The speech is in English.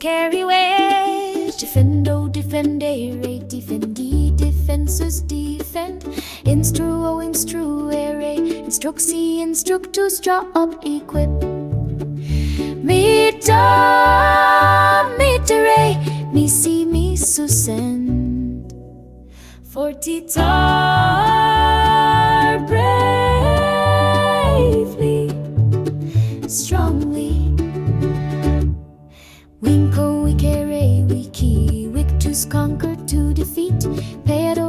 carry way. Defendo, defendere, defendi, defensus, defend. Instruo, instruere, instruxi, instructus, draw up, equip. Mita, mitere, misi, misu, send. Fortitar, bravely, strongly. Winco, vicere, wiki, victus, conquer, to defeat. Pedo,